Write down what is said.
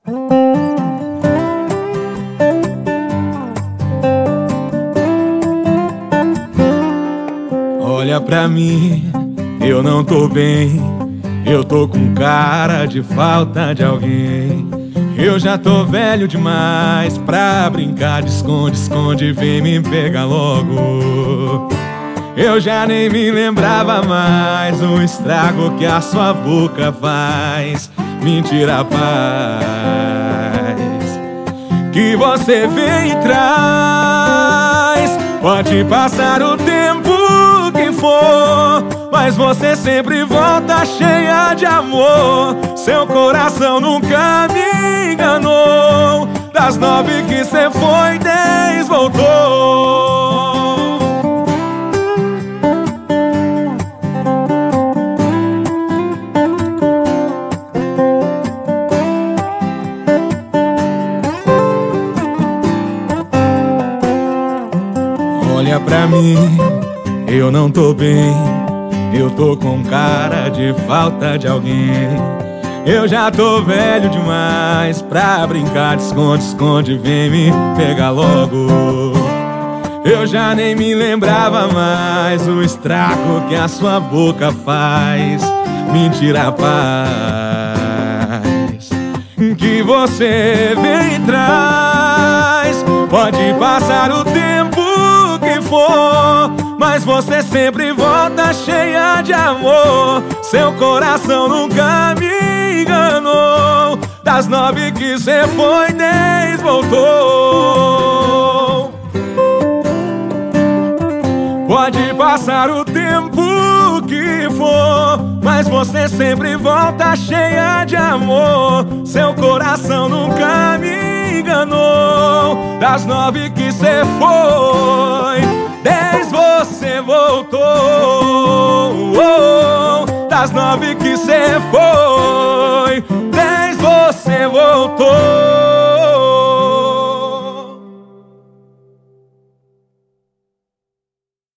Olha pra mim, eu não tô bem. Eu tô com cara de falta de alguém. Eu já tô velho demais pra brincar de esconde-esconde. Vem me pegar logo. Eu já nem me lembrava mais o estrago que a sua boca faz. Mentira, paz, que você vem e traz. Pode passar o tempo que for, mas você sempre volta cheia de amor. Seu coração nunca me enganou. Das 9 que cê foi, 10 voltou. Olha pra mim, eu não tô bem. Eu tô com cara de falta de alguém. Eu já tô velho demais pra brincar de esconde-esconde. Vem me pegar logo. Eu já nem me lembrava mais o estrago que a sua boca faz. Mentira, paz, que você vem e traz. Pode passar o tempo que for, mas você sempre volta cheia de amor. Seu coração nunca me enganou. Das 9 que cê foi, 10 voltou. Pode passar o tempo que for, mas você sempre volta cheia de amor. Seu coração nunca me enganou. Das 9 que cê foi, 10 você voltou. Das 9 que cê foi, 10 você voltou.